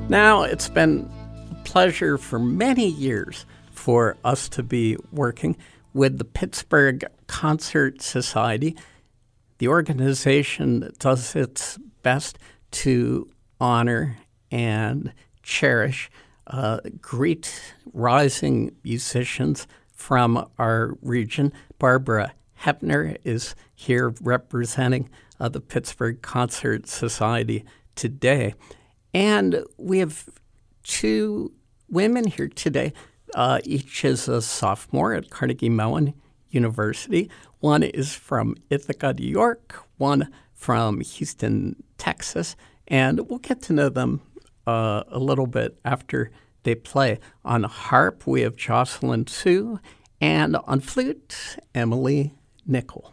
Now, it's been a pleasure for many years for us to be working with the Pittsburgh Concert Society, the organization that does its best to honor and cherish great rising musicians from our region. Barbara Hepner is here representing the Pittsburgh Concert Society today. And we have two women here today. Each is a sophomore at Carnegie Mellon University. One is from Ithaca, New York, one from Houston, Texas. And we'll get to know them a little bit after they play. On harp, we have Jocelyn Sue, and on flute, Emily Nickel.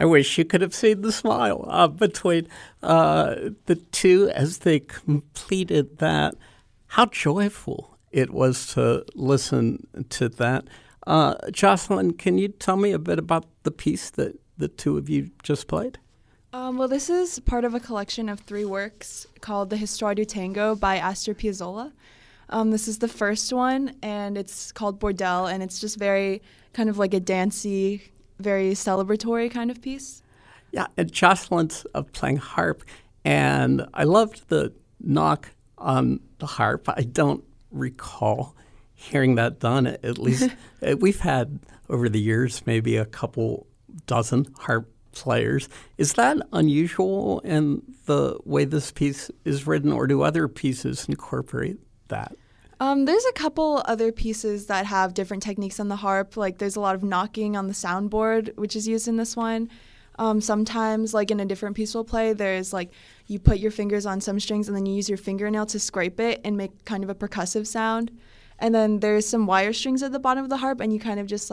I wish you could have seen the smile between the two as they completed that. How joyful it was to listen to that. Jocelyn, can you tell me a bit about the piece that the two of you just played? Well, this is part of a collection of 3 works called The Histoire du Tango by Astor Piazzolla. This is the first one, and it's called Bordel, and it's just very kind of like a dancey, very celebratory kind of piece. Yeah, and Jocelyn's playing harp, and I loved the knock on the harp. I don't recall hearing that done. At least we've had over the years maybe a couple dozen harp players. Is that unusual in the way this piece is written, or do other pieces incorporate that? There's a couple other pieces that have different techniques on the harp. Like there's a lot of knocking on the soundboard, which is used in this one. Sometimes, like in a different piece we'll play, there's like you put your fingers on some strings and then you use your fingernail to scrape it and make kind of a percussive sound. And then there's some wire strings at the bottom of the harp, and you kind of just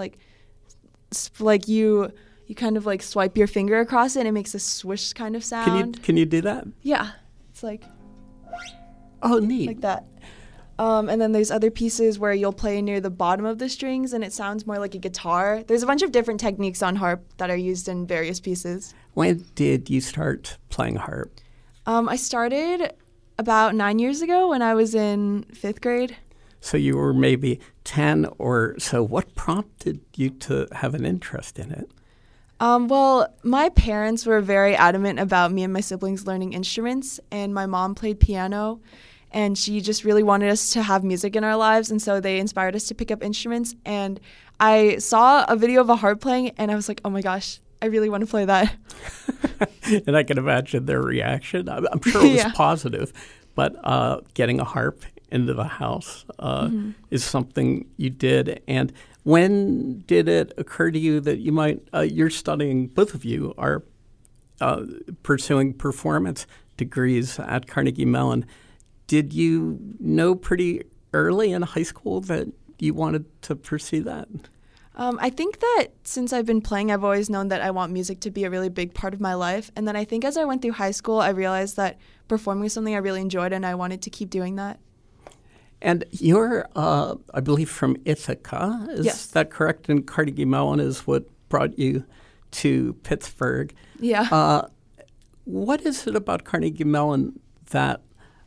you kind of like swipe your finger across it and it makes a swish kind of sound. Can you do that? Yeah. It's like, oh, neat. Like that. And then there's other pieces where you'll play near the bottom of the strings and it sounds more like a guitar. There's a bunch of different techniques on harp that are used in various pieces. When did you start playing harp? I started about 9 years ago when I was in 5th grade. So you were maybe 10 or so. What prompted you to have an interest in it? Well, my parents were very adamant about me and my siblings learning instruments, and my mom played piano. And she just really wanted us to have music in our lives, and so they inspired us to pick up instruments. And I saw a video of a harp playing, and I was like, oh my gosh, I really want to play that. And I can imagine their reaction. I'm sure it was positive, but getting a harp into the house is something you did. And when did it occur to you that you might, you're studying, both of you are pursuing performance degrees at Carnegie Mellon. Did you know pretty early in high school that you wanted to pursue that? I think that since I've been playing, I've always known that I want music to be a really big part of my life. And then I think as I went through high school, I realized that performing was something I really enjoyed and I wanted to keep doing that. And you're, I believe, from Ithaca. Is that correct? And Carnegie Mellon is what brought you to Pittsburgh. Yeah. What is it about Carnegie Mellon that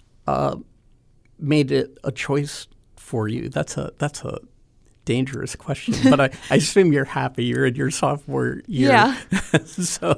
made it a choice for you? That's a dangerous question, but I assume you're happy. You're in your sophomore year. Yeah. So,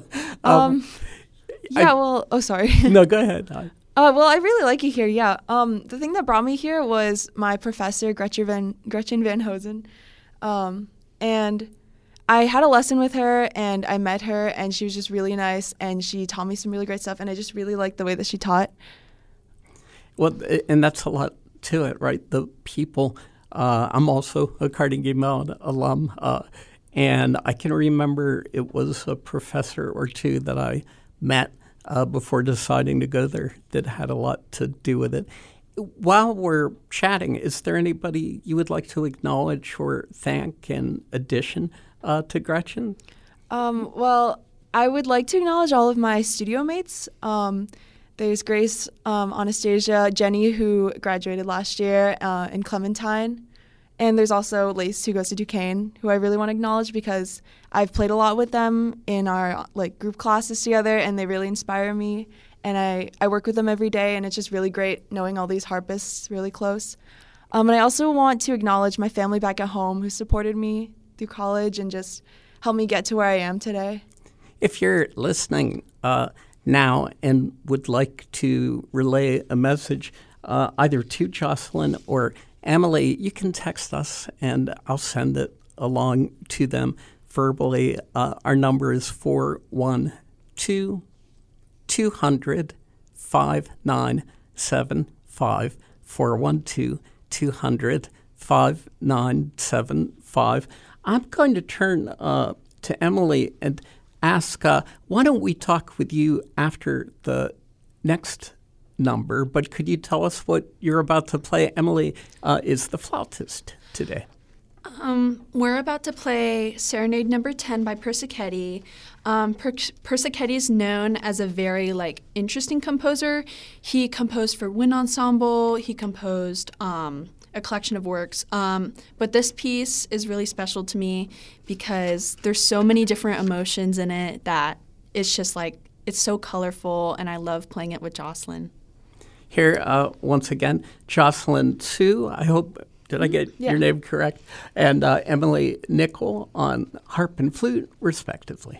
sorry. No, go ahead. Well, I really like it here, yeah. The thing that brought me here was my professor, Gretchen Van Hosen. And I had a lesson with her, and I met her, and she was just really nice, and she taught me some really great stuff, and I just really liked the way that she taught. Well, and that's a lot to it, right? The people. I'm also a Carnegie Mellon alum, and I can remember it was a professor or two that I met before deciding to go there that had a lot to do with it. While we're chatting, is there anybody you would like to acknowledge or thank in addition to Gretchen? Well, I would like to acknowledge all of my studio mates. There's Grace, Anastasia, Jenny, who graduated last year, and Clementine. And there's also Lace, who goes to Duquesne, who I really want to acknowledge because I've played a lot with them in our group classes together, and they really inspire me. And I work with them every day, and it's just really great knowing all these harpists really close. And I also want to acknowledge my family back at home who supported me through college and just helped me get to where I am today. If you're listening now and would like to relay a message either to Jocelyn or Emily, you can text us and I'll send it along to them verbally. Our number is 412-200-5975, 412-200-5975. I'm going to turn to Emily and ask, why don't we talk with you after the next number, but could you tell us what you're about to play? Emily is the flautist today. We're about to play Serenade Number 10 by Persichetti. Persichetti is known as a very interesting composer. He composed for wind ensemble. He composed a collection of works. But this piece is really special to me because there's so many different emotions in it that it's just it's so colorful, and I love playing it with Jocelyn. Here, once again, Jocelyn Tsu, I hope, did I get your name correct? And Emily Nickel on harp and flute, respectively.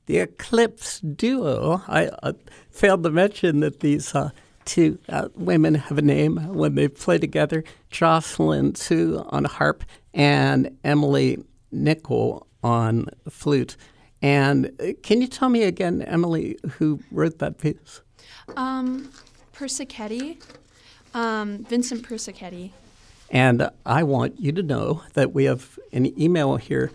the Eclipse Duo. I failed to mention that these two women have a name when they play together. Jocelyn Su on harp and Emily Nickel on flute. And can you tell me again, Emily, who wrote that piece? Persichetti, Vincent Persichetti. And I want you to know that we have an email here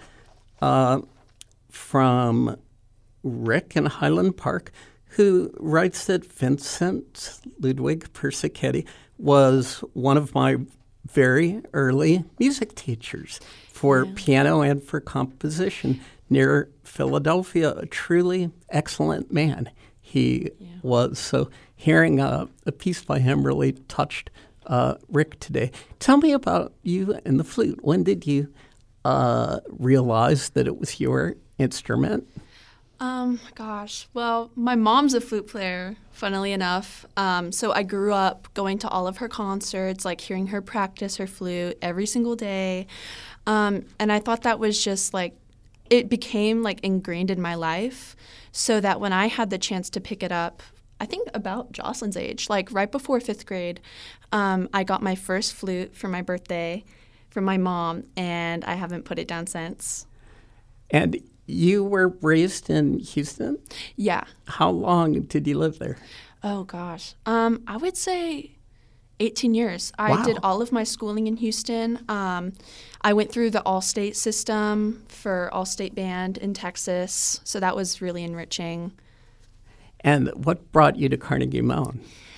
from Rick in Highland Park, who writes that Vincent Ludwig Persichetti was one of my very early music teachers for piano and for composition near Philadelphia, a truly excellent man he was. So hearing a piece by him really touched Rick today. Tell me about you and the flute. When did you realize that it was your instrument? Gosh. Well, my mom's a flute player, funnily enough. So I grew up going to all of her concerts, like hearing her practice her flute every single day. And I thought that was just like, it became like ingrained in my life, so that when I had the chance to pick it up, I think about Jocelyn's age, like right before 5th grade, I got my first flute for my birthday from my mom, and I haven't put it down since. And you were raised in Houston? Yeah. How long did you live there? Oh, gosh. I would say 18 years. I Wow. did all of my schooling in Houston. I went through the all-state system for all-state band in Texas, so that was really enriching. And what brought you to Carnegie Mellon?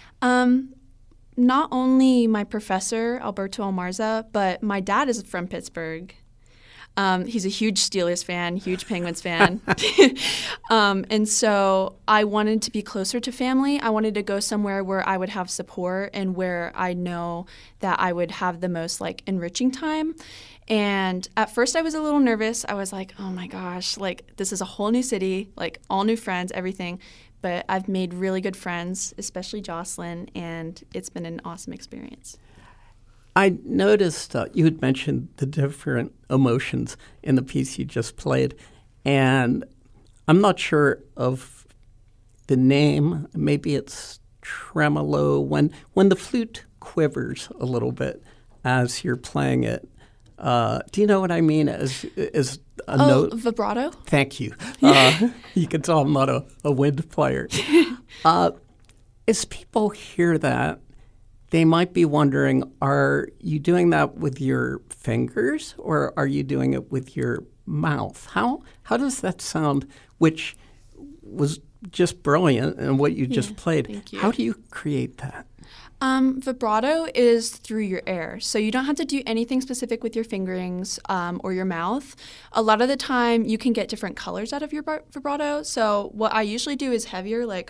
Not only my professor, Alberto Almarza, but my dad is from Pittsburgh. He's a huge Steelers fan, huge Penguins fan. And so I wanted to be closer to family. I wanted to go somewhere where I would have support and where I know that I would have the most like enriching time. And at first I was a little nervous. I was like, oh my gosh, like this is a whole new city, like all new friends, everything. But I've made really good friends, especially Jocelyn, and it's been an awesome experience. I noticed you had mentioned the different emotions in the piece you just played, and I'm not sure of the name. Maybe it's tremolo, when the flute quivers a little bit as you're playing it. Do you know what I mean? As a note? Vibrato? Thank you. You can tell I'm not a wind player. As people hear that, they might be wondering, are you doing that with your fingers or are you doing it with your mouth? How does that sound, which was just brilliant in what you just played? Thank you. How do you create that? Vibrato is through your air. So you don't have to do anything specific with your fingerings or your mouth. A lot of the time you can get different colors out of your vibrato. So what I usually do is heavier, like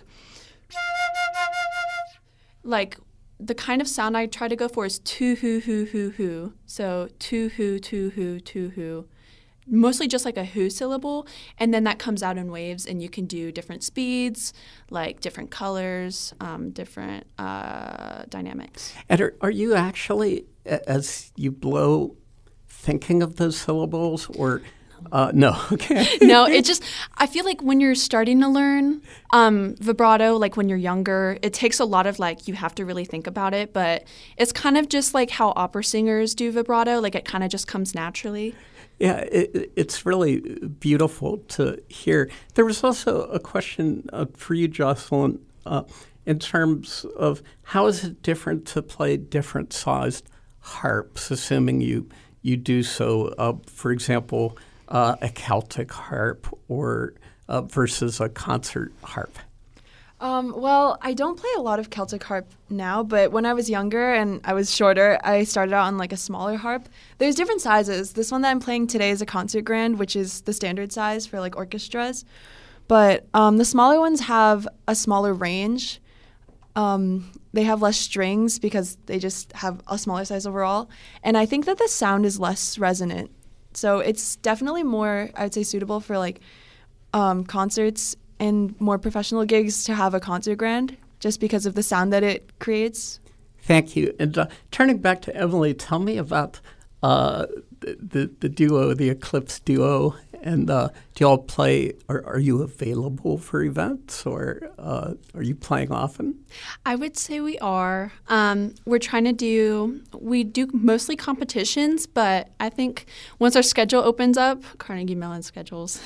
the kind of sound I try to go for is tu-hoo-hoo-hoo-hoo. So tu-hoo, tu-hoo, tu-hoo. Mostly just like a who syllable, and then that comes out in waves, and you can do different speeds, like different colors, different dynamics. And are you actually, as you blow, thinking of those syllables, or no? Okay. No, it just, I feel like when you're starting to learn vibrato, like when you're younger, it takes a lot of like, you have to really think about it, but it's kind of just like how opera singers do vibrato, like it kind of just comes naturally. Yeah, it's really beautiful to hear. There was also a question for you, Jocelyn, in terms of how is it different to play different sized harps, assuming you do so, for example, a Celtic harp or versus a concert harp? Well, I don't play a lot of Celtic harp now, but when I was younger and I was shorter, I started out on like a smaller harp. There's different sizes. This one that I'm playing today is a concert grand, which is the standard size for like orchestras. But the smaller ones have a smaller range. They have less strings because they just have a smaller size overall. And I think that the sound is less resonant. So it's definitely more, I would say, suitable for like concerts and more professional gigs to have a concert grand just because of the sound that it creates. Thank you. And turning back to Emily, tell me about the duo, the Eclipse Duo, And do y'all play, are you available for events, or are you playing often? I would say we are. We're trying to we do mostly competitions, but I think once our schedule opens up, Carnegie Mellon schedules,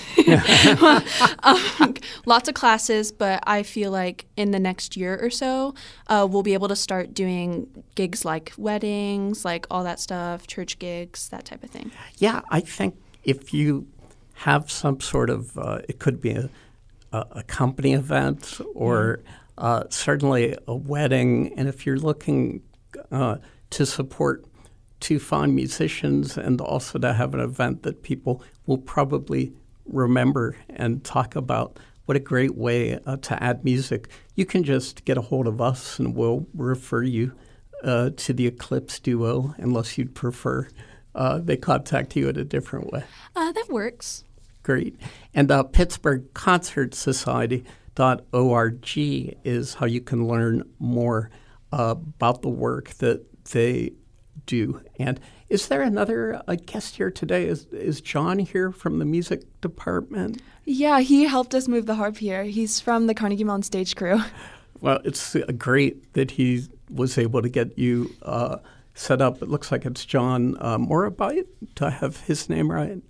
lots of classes, but I feel like in the next year or so, we'll be able to start doing gigs like weddings, like all that stuff, church gigs, that type of thing. Yeah, I think if you have some sort of, it could be a company event or certainly a wedding. And if you're looking to support two fine musicians and also to have an event that people will probably remember and talk about, what a great way to add music. You can just get a hold of us and we'll refer you to the Eclipse Duo, unless you'd prefer they contact you in a different way. That works. Great. And Pittsburgh Concert Society.org is how you can learn more about the work that they do. And is there another guest here today? Is John here from the music department? Yeah, he helped us move the harp here. He's from the Carnegie Mellon stage crew. Well, it's great that he was able to get you set up. It looks like it's John Morabite. Do I have his name right?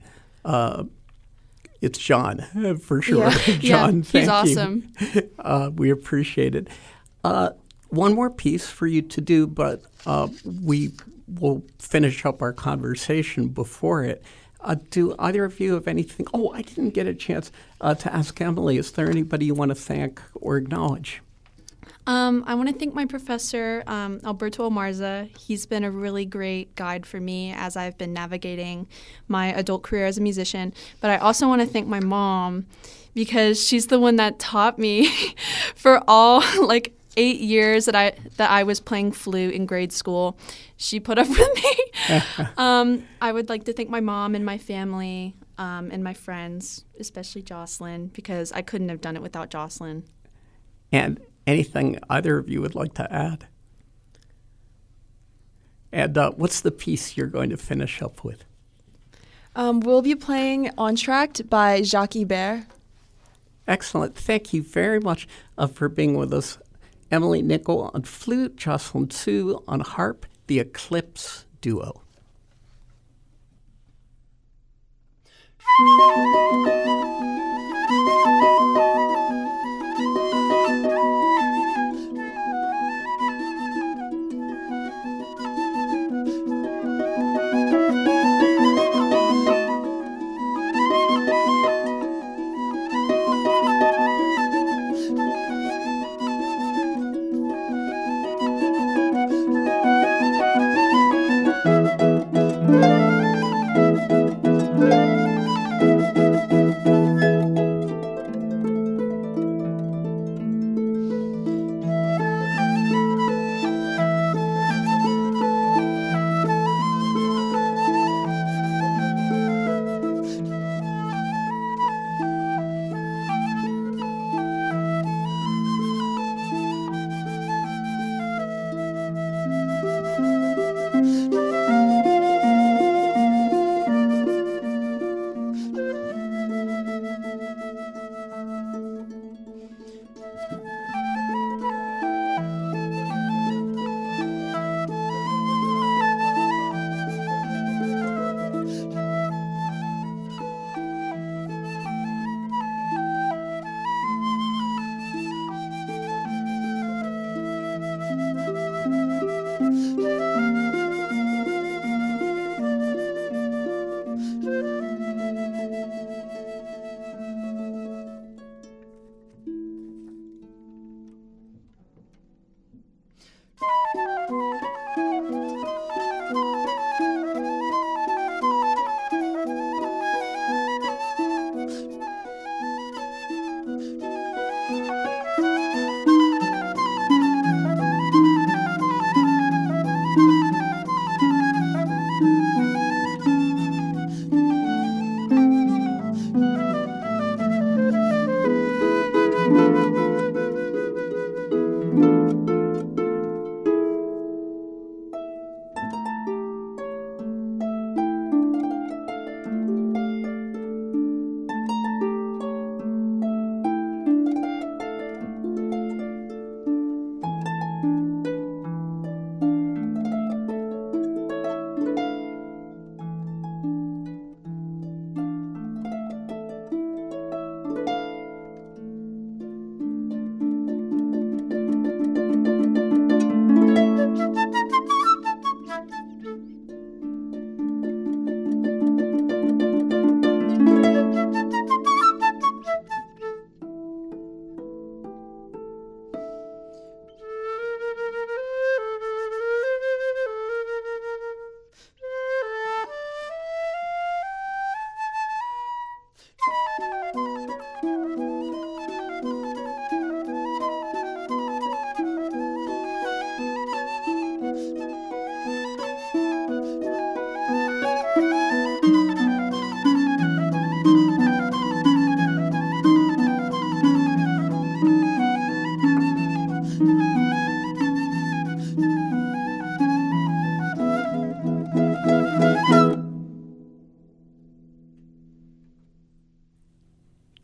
It's John, for sure. Yeah. John, he's thank awesome. you. We appreciate it. One more piece for you to do, but we will finish up our conversation before it. Do either of you have anything? Oh, I didn't get a chance to ask Emily. Is there anybody you want to thank or acknowledge? I want to thank my professor, Alberto Omarza. He's been a really great guide for me as I've been navigating my adult career as a musician. But I also want to thank my mom because she's the one that taught me for all 8 years that I was playing flute in grade school. She put up with me. I would like to thank my mom and my family and my friends, especially Jocelyn, because I couldn't have done it without Jocelyn. And anything either of you would like to add? And what's the piece you're going to finish up with? We'll be playing Entr'acte by Jacques Ibert. Excellent. Thank you very much for being with us. Emily Nickel on flute, Jocelyn Su on harp, the Eclipse Duo.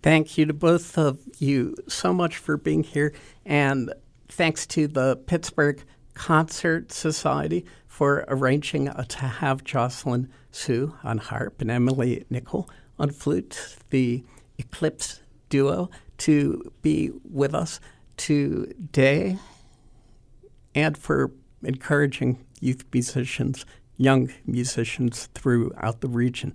Thank you to both of you so much for being here, and thanks to the Pittsburgh Concert Society for arranging to have Jocelyn Su on harp and Emily Nickel on flute, the Eclipse duo, to be with us today, and for encouraging youth musicians, young musicians throughout the region.